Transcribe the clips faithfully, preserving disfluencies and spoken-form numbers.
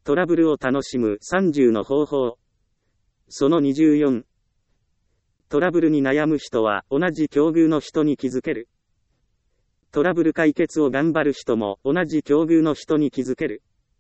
トラブルを楽しむさんじゅうの方法。そのにじゅうよん。トラブルに悩む人は同じ境遇の人に気づける。トラブル解決を頑張る人も同じ境遇の人に気づける。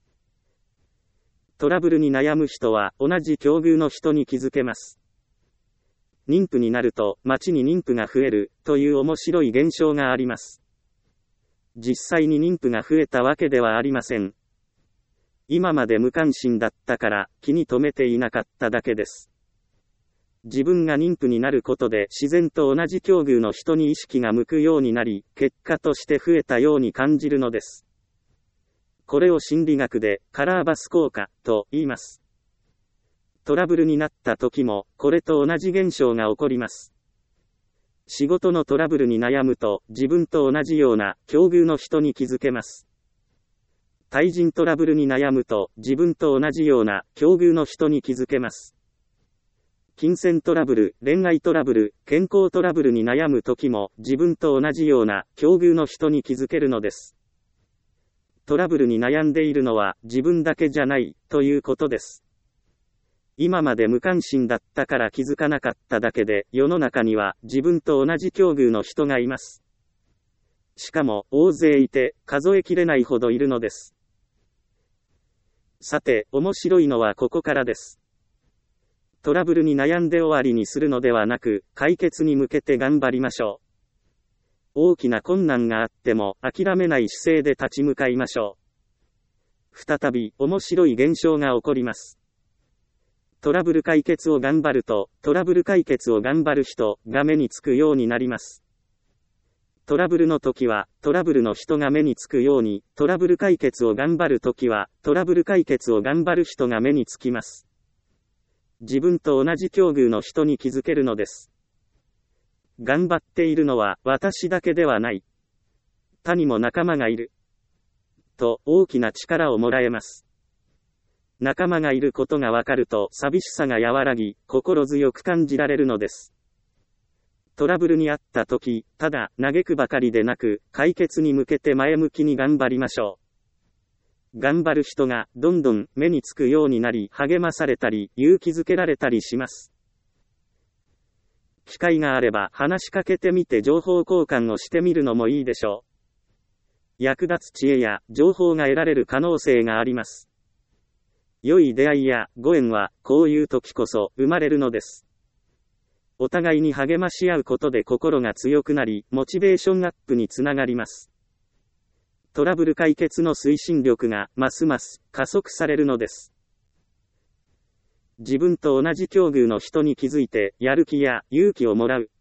トラブルに悩む人は同じ境遇の人に気づけます。妊婦になると街に妊婦が増えるという面白い現象があります。実際に妊婦が増えたわけではありません。今まで無関心だったから気に留めていなかっただけです。自分が妊婦になることで自然と同じ境遇の人に意識が向くようになり、結果として増えたように感じるのです。これを心理学でカラーバス効果と言います。トラブルになった時もこれと同じ現象が起こります。仕事のトラブルに悩むと自分と同じような境遇の人に気づけます。対人トラブルに悩むと自分と同じような境遇の人に気づけます。金銭トラブル、恋愛トラブル、健康トラブルに悩む時も自分と同じような境遇の人に気づけるのです。トラブルに悩んでいるのは自分だけじゃないということです。今まで無関心だったから気づかなかっただけで、世の中には自分と同じ境遇の人がいます。しかも大勢いて数えきれないほどいるのです。さて、面白いのはここからです。トラブルに悩んで終わりにするのではなく、解決に向けて頑張りましょう。大きな困難があっても諦めない姿勢で立ち向かいましょう。再び面白い現象が起こります。トラブル解決を頑張ると、トラブル解決を頑張る人が目につくようになります。トラブルの時は、トラブルの人が目につくように、トラブル解決を頑張る時は、トラブル解決を頑張る人が目につきます。自分と同じ境遇の人に気づけるのです。頑張っているのは私だけではない。他にも仲間がいる。と大きな力をもらえます。仲間がいることがわかると寂しさが和らぎ、心強く感じられるのです。トラブルにあった時、ただ嘆くばかりでなく、解決に向けて前向きに頑張りましょう。頑張る人がどんどん目につくようになり、励まされたり、勇気づけられたりします。機会があれば話しかけてみて情報交換をしてみるのもいいでしょう。役立つ知恵や情報が得られる可能性があります。良い出会いやご縁はこういう時こそ生まれるのです。お互いに励まし合うことで心が強くなり、モチベーションアップにつながります。トラブル解決の推進力がますます加速されるのです。自分と同じ境遇の人に気づいてやる気や勇気をもらう。